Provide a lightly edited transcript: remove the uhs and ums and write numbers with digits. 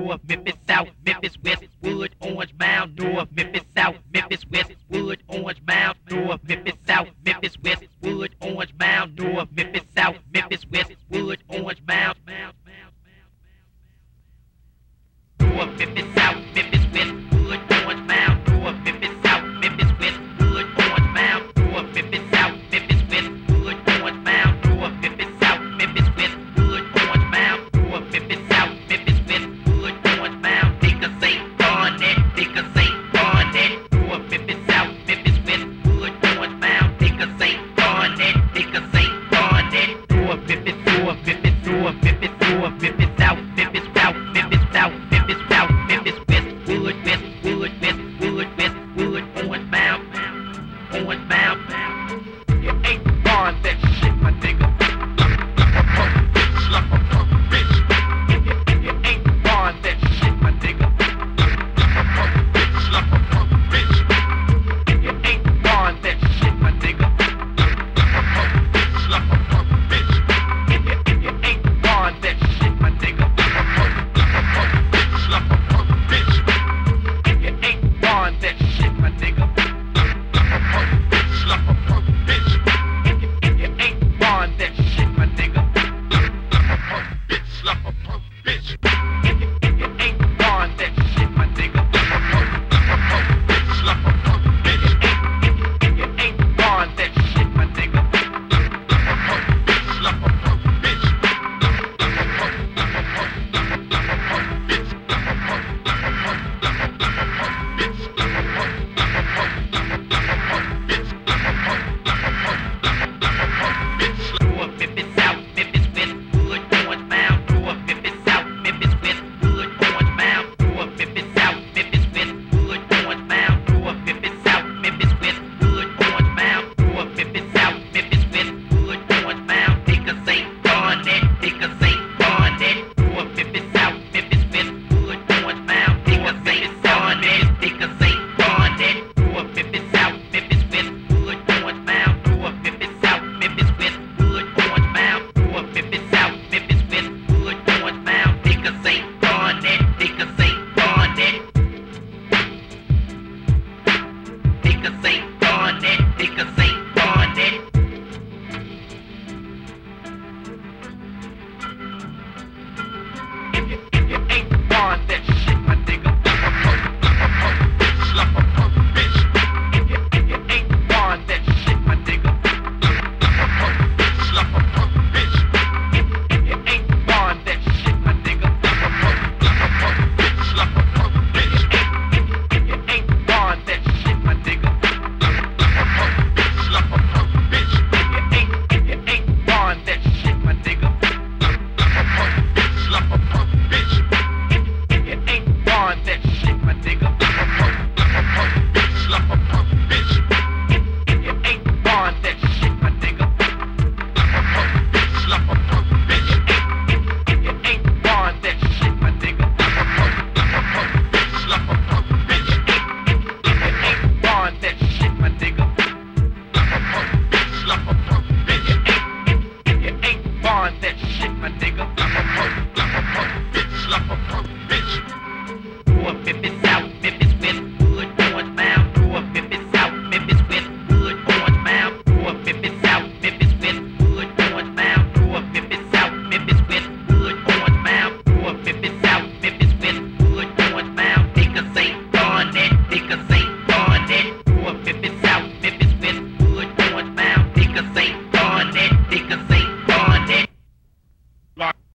North, Memphis South, Memphis West, Wood, Orange Mound, North, Memphis South, Memphis West, Wood, Orange Mound, North, Memphis South, Memphis West, Wood, Orange Mound, North, Memphis South, Memphis West, Wood, Orange Mound, North, Memphis South, Memphis West, Wood, Orange Mound, North, Memphis South, Memphis West, Wood, Orange Mound, North, Memphis South, Memphis West, Wood, Orange Mound, North, Memphis South, Memphis West, Wood, Orange Mound, North, Memphis South, Memphis West, Wood, Orange Mound, they can say Barnett, they can say Barnett, North, Memphis South, Memphis West, Wood, Orange Mound, they can say Barnett, they can say Barnett, North, Memphis, North, Memphis, North, Memphis, North, Memphis South, Memphis South, Memphis South, Memphis South, Memphis West, Wood, West, Wood, West, Wood, West, Wood, Orange Mound, Orange Mound. You ain't born that shit, my nigga. Like a punk bitch. You ain't born that shit, my nigga. Like a punk bitch. You ain't born that shit, my nigga. Like a punk bitch. You ain't born that shit, my nigga. Like a punk bitch. You ain't born that shit, my nigga. Like a punk bitch. You ain't born that shit, my nigga. Bitch, like a punk bitch. You ain't born that shit, my nigga. Bitch, like a punk bitch. You ain't born that shit, my nigga. Bitch, like a punk bitch. North, Memphis South, Memphis West, Wood, Orange Mound, North, Memphis South, Memphis West, Wood, Orange Mound, North, Memphis South, Memphis West, Wood, Orange Mound, North, Memphis South, Memphis West, Wood, Orange Mound, North, Memphis South, Memphis West, Wood, Orange Mound, they can say Barnett, they can say Barnett, North, Memphis South, Memphis West, Wood, Orange Mound, they can say Barnett, they can say Barnett, North, Memphis South, Memphis West, Wood, Orange Mound, North, Memphis South, Memphis West, Wood, Orange Mound, North, Memphis South, Memphis West, Wood, Orange Mound, they can say Barnett, they can say Barnett, they can say Barnett, they can say Barnett. If you ain't born that shit, my nigga. Bitch, like a punk bitch. If you ain't born that shit, my nigga. Bitch, like a punk bitch. If you ain't born that shit, my nigga. Bitch, like a punk bitch. If you ain't born that shit, my nigga. Bitch, like a punk bitch. If you ain't born that shit, my nigga. Bitch, like a punk bitch. If you ain't born that shit, my nigga. Bitch, like a punk bitch. If you ain't born that shit, my nigga. Bitch, like a punk bitch. If you ain't born that shit, my nigga. Bitch, like a punk bitch. If you ain't born that shit, my nigga. Bitch, like a punk bitch. If you ain't born that shit, my nigga. Bitch, like a punk bitch. North, Memphis South, Memphis West, Wood, Orange Mound, North, Memphis South, Memphis West, Wood, Orange Mound, North, Memphis South, Memphis West, Wood, Orange Mound, North, Memphis South, Memphis West, Wood, Orange Mound, North, Memphis South, Memphis West, Wood, Orange Mound, they can say Barnett, they can say Barnett, North, Memphis South, Memphis West, Wood, Orange Mound, they can say Barnett, they can say